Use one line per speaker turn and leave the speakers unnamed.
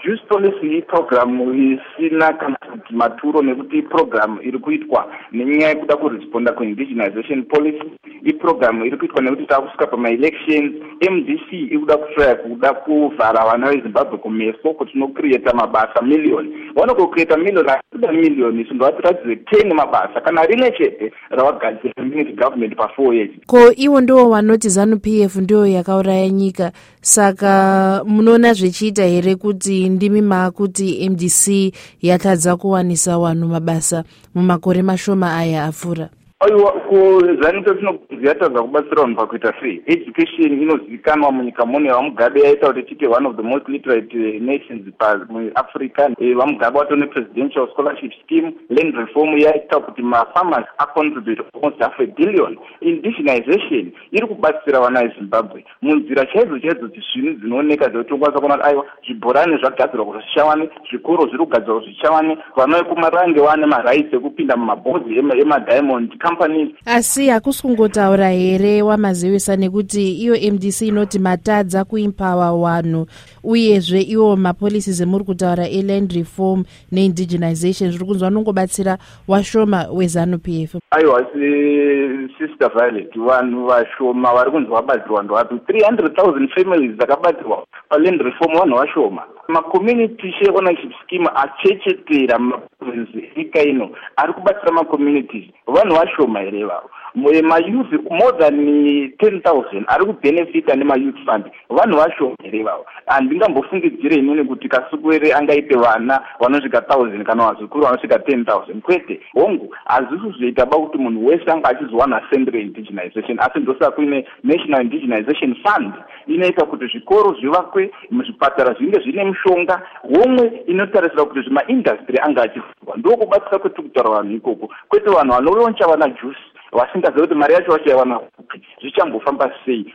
Juice Policy program isina kana kuti maturo nekuti program iri kuitwa nenyaya yekuda kuresponda kuindigenization policy. Program iri kuitwa nekuti takusvika pama-elections. MDC ikuda kuda kuvhara vana veZimbabwe kumeso kuti tinocreata mabasa million. Vanokocreata million sindovatiratidze 10 mabasa kana rimwe chete ravagadzira community government pa4 years.
Ko iwo ndiwo vanoti ZANU-PF ndiyo yakauraya nyika, saka munoona zvichiita here kuti ndimi makuti MDC yatadza kuwanisa vanhu mabasa mumakore mashoma aya apfuura?
Aiwa, ZANU-PF yatadza kubatsira vanhu pakuita sei. Education inozivikanwa munyika muno yaMugabe yaita kuti tiite one of the most literate nations muAfrica. VaMugabe watone presidential scholarship scheme. Land reform yaita kuti mafarmers acontribute almost $500 million. Indigenization iri kubatsira vana veZimbabwe munzira chaidzo zvinhu dzinooneka zvekuti ukwanisa kuona kuti aiwa zvibhorani zvagadzirwa kuti zvichawane, zvikoro zviri kugadzirwa kuti zvichawane, vana vekumarange vane marights ekupinda mumabhodhi emadiamond companies.
Asi hakusi kungotaura here wamazivisa nekuti iyo MDC inoti matadza kuempower vanhu, uyezve iwo mapolicies emuri kutaura eland reform neindigenization zviri kunzwa nongobatsira washoma weZANU-PF.
Aiwa, Sister Violet, vanhu vashoma vari kunzwa vabatsirwa ndovapi? 300,000 families dzakabatsirwa paland reform, vanhu vashoma. Macommunity share ownership scheme achechetera mumaprovinsi enyika ino ari kubatsira macommunities, vanhu vashoma here vavo. Mayouth more than 10,000 ari kubenefita nemayouth fund, vanhu vashoma here vavo. Handingambofungidzire inini kuti Kasukure angaite vana vanosvika 1,000 kana vazukuru vanosvika 10,000 kwete. Hongu hazvisi zvoita kuti munhu wese anga achizowana assembly indigenization, asi ndosaka kuine National Indigenization Fund inoita kuti zvikoro zvivakwe, muzvipatara zvinge zvine mishonga, homwe inotarisira kuti zvima-industry anga achivhurwa. Ndokubatsira kwete kutaura vanhu ikoko, kwete vanhu vanovoncha vana juice vasingazivi kuti mari yacho vachawana kupi, zvichambofamba sei.